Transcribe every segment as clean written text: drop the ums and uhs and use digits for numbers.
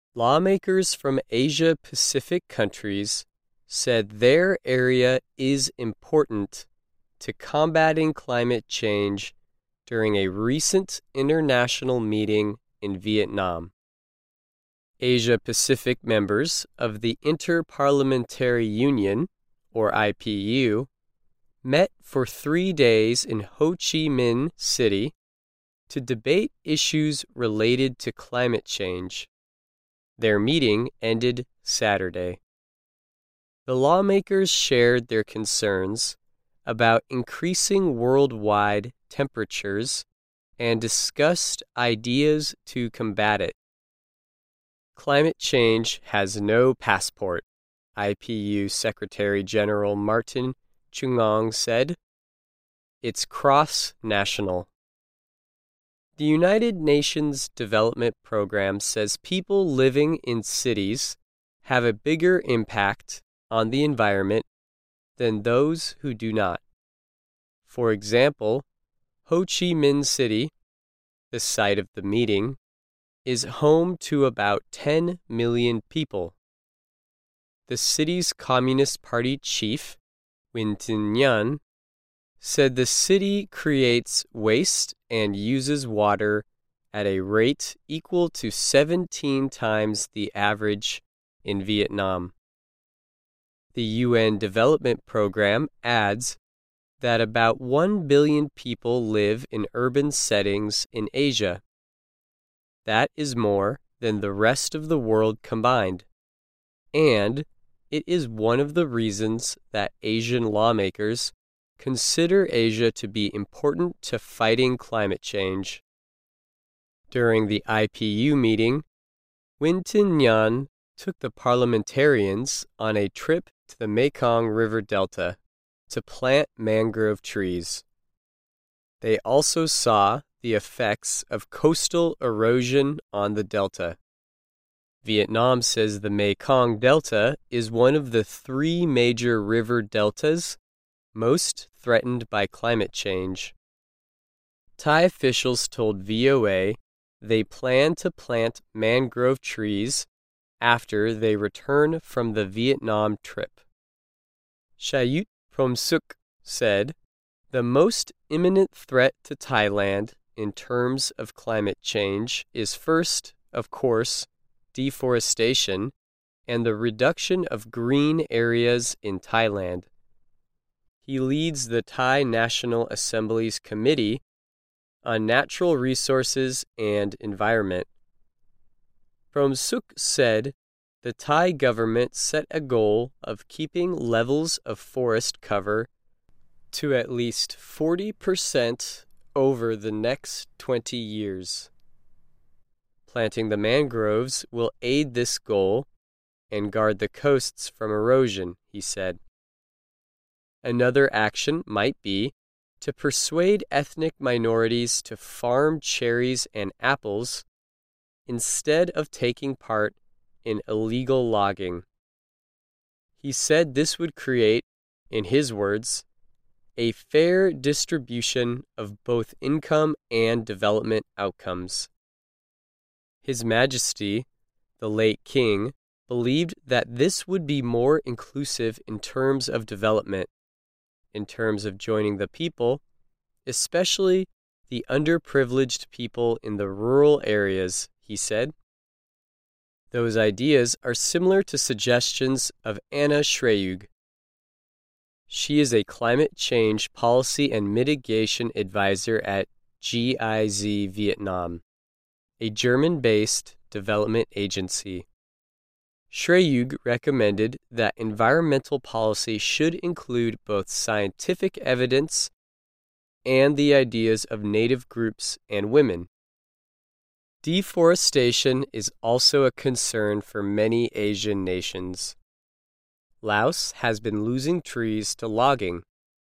Lawmakers from Asia-Pacific countries said their area is important to combating climate change during a recent international meeting in Vietnam. Asia-Pacific members of the Inter-Parliamentary Union, or IPU, met for 3 days in Ho Chi Minh City to debate issues related to climate change. Their meeting ended Saturday. The lawmakers shared their concerns about increasing worldwide temperatures and discussed ideas to combat it. Climate change has no passport, IPU Secretary General Martin Chungong said. It's cross-national. The United Nations Development Program says people living in cities have a bigger impact on the environment than those who do not. For example, Ho Chi Minh City, the site of the meeting, is home to about 10 million people. The city's Communist Party chief, Win Tin Nhan, said the city creates waste and uses water at a rate equal to 17 times the average in Vietnam. The UN Development Program adds that about 1 billion people live in urban settings in Asia. That is more than the rest of the world combined, and it is one of the reasons that Asian lawmakers consider Asia to be important to fighting climate change. During the IPU meeting, Win Tin Nhan took the parliamentarians on a trip to the Mekong River Delta to plant mangrove trees. They also saw the effects of coastal erosion on the delta. Vietnam says the Mekong Delta is one of the 3 major river deltas most threatened by climate change. Thai officials told VOA they plan to plant mangrove trees after they return from the Vietnam trip. Chayut Phomsuk said, "The most imminent threat to Thailand in terms of climate change is first, of course, deforestation and the reduction of green areas in Thailand." He leads the Thai National Assembly's Committee on Natural Resources and Environment. Phomsuk said the Thai government set a goal of keeping levels of forest cover to at least 40% over the next 20 years. Planting the mangroves will aid this goal and guard the coasts from erosion, he said. Another action might be to persuade ethnic minorities to farm cherries and apples instead of taking part in illegal logging. He said this would create, in his words, a fair distribution of both income and development outcomes. His Majesty, the late king, believed that this would be more inclusive in terms of development, in terms of joining the people, especially the underprivileged people in the rural areas, he said. Those ideas are similar to suggestions of Anna Shreyug. She is a climate change policy and mitigation advisor at GIZ Vietnam, a German-based development agency. Shreyug recommended that environmental policy should include both scientific evidence and the ideas of native groups and women. Deforestation is also a concern for many Asian nations. Laos has been losing trees to logging.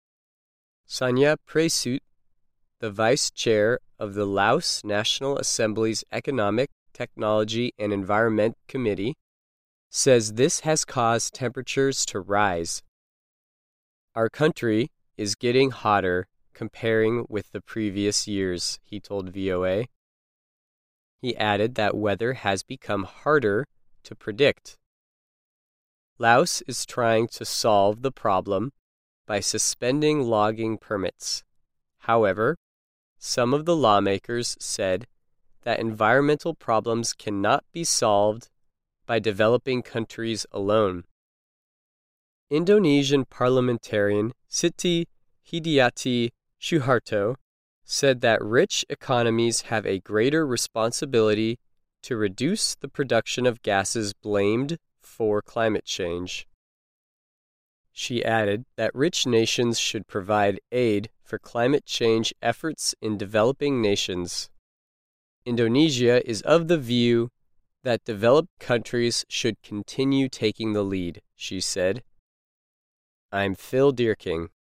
Sanya Presut, the vice chair of the Laos National Assembly's Economic, Technology, and Environment Committee, says this has caused temperatures to rise. Our country is getting hotter comparing with the previous years, he told VOA. He added that weather has become harder to predict. Laos is trying to solve the problem by suspending logging permits. However, some of the lawmakers said that environmental problems cannot be solved by developing countries alone. Indonesian parliamentarian Siti Hidayati Suharto said that rich economies have a greater responsibility to reduce the production of gases blamed for climate change. She added that rich nations should provide aid for climate change efforts in developing nations. Indonesia is of the view that developed countries should continue taking the lead, she said. I'm Phil Deerking.